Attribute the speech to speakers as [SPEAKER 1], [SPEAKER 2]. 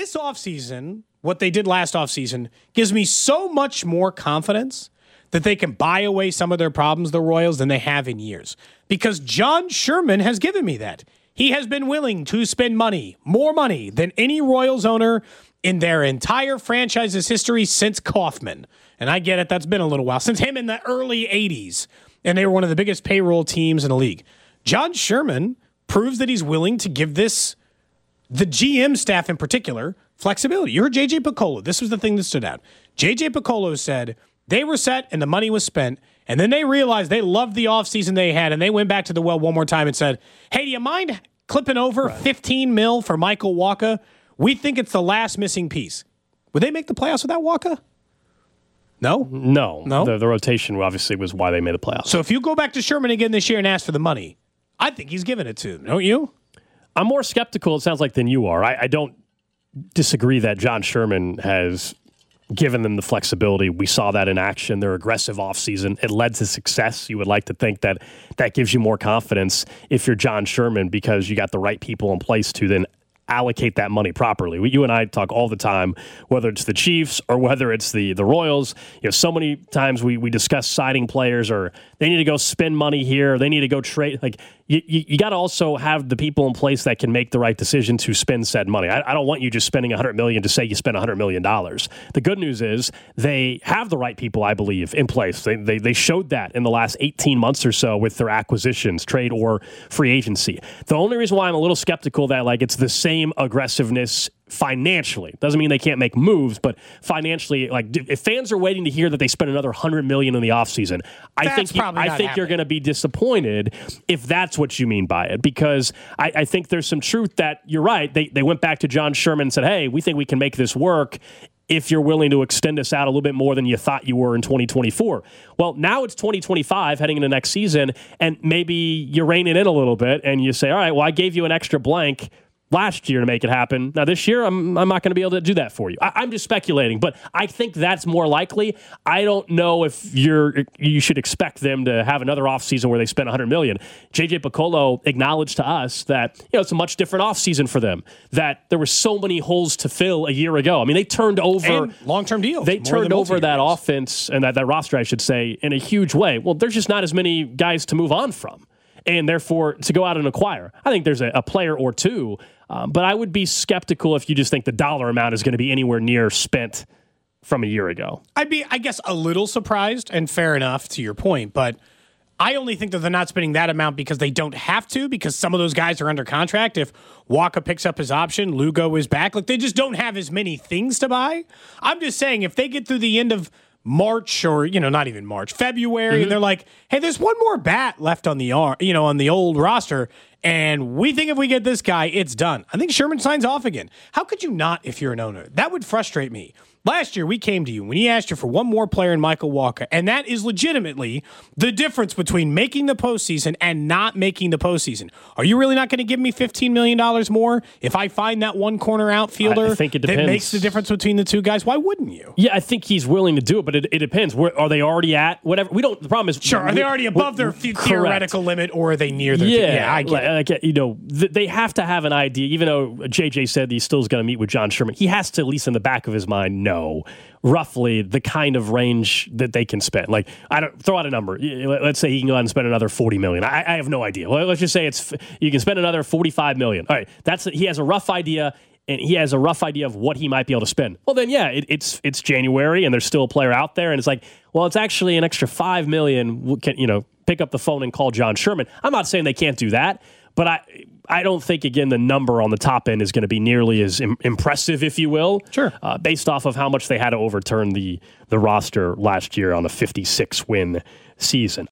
[SPEAKER 1] this offseason, what they did last offseason, gives me so much more confidence that they can buy away some of their problems, the Royals, than they have in years. Because John Sherman has given me that. He has been willing to spend money, more money than any Royals owner in their entire franchise's history since Kauffman. And I get it, that's been a little while. Since him in the early 80s, and they were one of the biggest payroll teams in the league. John Sherman proves that he's willing to give the GM staff in particular, flexibility. You heard J.J. Picollo. This was the thing that stood out. J.J. Picollo said they were set and the money was spent, and then they realized they loved the offseason they had, and they went back to the well one more time and said, hey, do you mind clipping over $15 million for Michael Wacha? We think it's the last missing piece. Would they make the playoffs without Wacha? No?
[SPEAKER 2] No. The rotation obviously was why they made the playoffs.
[SPEAKER 1] So if you go back to Sherman again this year and ask for the money, I think he's giving it to them, don't you?
[SPEAKER 2] I'm more skeptical, it sounds like, than you are. I don't disagree that John Sherman has given them the flexibility. We saw that in action. Their aggressive offseason, it led to success. You would like to think that that gives you more confidence if you're John Sherman because you got the right people in place to then allocate that money properly. You and I talk all the time, whether it's the Chiefs or whether it's the Royals. So many times we discuss signing players or they need to go spend money here, they need to go trade. Like you got to also have the people in place that can make the right decision to spend said money. I don't want you just spending $100 million to say you spent $100 million. The good news is they have the right people, I believe, in place. They showed that in the last 18 months or so with their acquisitions, trade or free agency. The only reason why I'm a little skeptical that it's the same aggressiveness financially doesn't mean they can't make moves, but financially, if fans are waiting to hear that they spent another $100 million in the offseason, I think you're going to be disappointed if that's what you mean by it, because I think there's some truth that you're right. They went back to John Sherman and said, hey, we think we can make this work if you're willing to extend us out a little bit more than you thought you were in 2024. Well, now it's 2025 heading into next season, and maybe you rein it in a little bit and you say, all right, well, I gave you an extra blank last year to make it happen. Now this year, I'm not going to be able to do that for you. I'm just speculating, but I think that's more likely. I don't know if you should expect them to have another offseason where they spend $100 million. J.J. Picollo acknowledged to us that it's a much different offseason for them, that there were so many holes to fill a year ago. I mean, they turned over...
[SPEAKER 1] And long-term deals.
[SPEAKER 2] They turned over that offense, and that roster, I should say, in a huge way. Well, there's just not as many guys to move on from, and therefore to go out and acquire. I think there's a player or two, but I would be skeptical if you just think the dollar amount is going to be anywhere near spent from a year ago.
[SPEAKER 1] I'd be, I guess, a little surprised, and fair enough to your point, but I only think that they're not spending that amount because they don't have to, because some of those guys are under contract. If Wacha picks up his option, Lugo is back. They just don't have as many things to buy. I'm just saying, if they get through the end of March or, not even March, February, and they're like, hey, there's one more bat left on the on the old roster, and we think if we get this guy, it's done. I think Sherman signs off again. How could you not if you're an owner? That would frustrate me. Last year, we came to you when he asked you for one more player in Michael Wacha, and that is legitimately the difference between making the postseason and not making the postseason. Are you really not going to give me $15 million more if I find that one corner outfielder
[SPEAKER 2] I think it depends.
[SPEAKER 1] That makes the difference between the two guys? Why wouldn't you?
[SPEAKER 2] Yeah, I think he's willing to do it, but it depends. Are they already at whatever? We don't. The problem is,
[SPEAKER 1] sure, are they already above their theoretical limit, or are they near their?
[SPEAKER 2] Yeah,
[SPEAKER 1] I get it.
[SPEAKER 2] They have to have an idea. Even though JJ said he still is going to meet with John Sherman, he has to, at least in the back of his mind, know roughly the kind of range that they can spend. I don't throw out a number. Let's say he can go out and spend another $40 million. I have no idea. Let's just say you can spend another $45 million. All right, he has a rough idea, and he has a rough idea of what he might be able to spend. Well, then it's January, and there's still a player out there, and it's it's actually an extra $5 million. Pick up the phone and call John Sherman. I'm not saying they can't do that, but I don't think, again, the number on the top end is going to be nearly as impressive, if you will.
[SPEAKER 1] Sure.
[SPEAKER 2] Based off of how much they had to overturn the roster last year on a 56-win season.